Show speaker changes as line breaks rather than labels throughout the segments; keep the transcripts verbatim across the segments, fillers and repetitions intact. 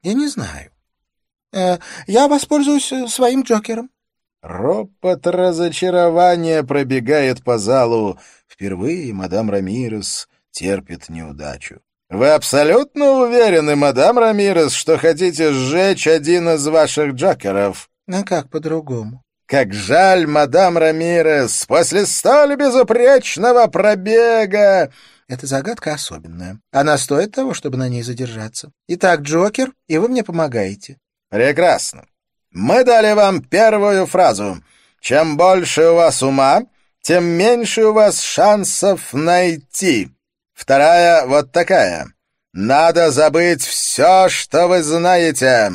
Я не знаю. Э, я воспользуюсь э, своим джокером. Ропот разочарования пробегает по залу. Впервые мадам Рамирес терпит неудачу. «Вы абсолютно уверены, мадам Рамирес, что хотите сжечь один из ваших джокеров?» «А как по-другому?» «Как жаль, мадам Рамирес, после столь безупречного пробега!» «Эта загадка особенная. Она стоит того, чтобы на ней задержаться. Итак, джокер, и вы мне помогаете». «Прекрасно. Мы дали вам первую фразу. Чем больше у вас ума, тем меньше у вас шансов найти. Вторая вот такая. Надо забыть все, что вы знаете».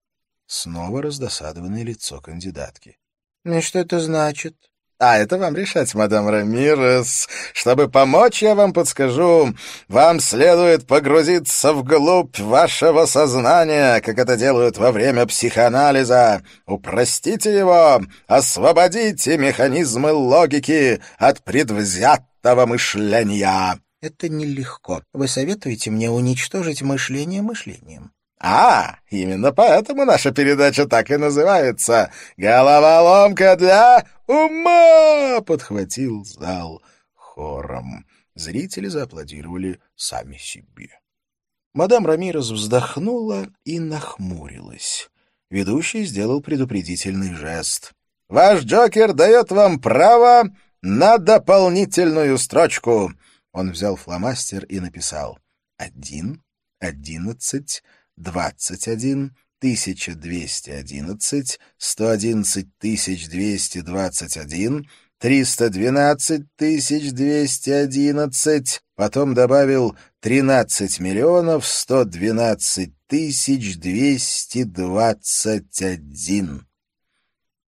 Снова раздосадованное лицо кандидатки. «И что это значит?» «А это вам решать, мадам Рамирес. Чтобы помочь, я вам подскажу. Вам следует погрузиться вглубь вашего сознания, как это делают во время психоанализа. Упростите его, освободите механизмы логики от предвзятого мышления». «Это нелегко. Вы советуете мне уничтожить мышление мышлением?» «А, именно поэтому наша передача так и называется. Головоломка для ума!» — подхватил зал хором. Зрители зааплодировали сами себе. Мадам Рамирес вздохнула и нахмурилась. Ведущий сделал предупредительный жест. «Ваш джокер дает вам право на дополнительную строчку». Он взял фломастер и написал «один, одиннадцать, двадцать один, тысяча двести одиннадцать, сто одиннадцать тысяч двести двадцать один, триста двенадцать тысяч двести одиннадцать». Потом добавил тринадцать миллионов сто двенадцать тысяч двести двадцать один.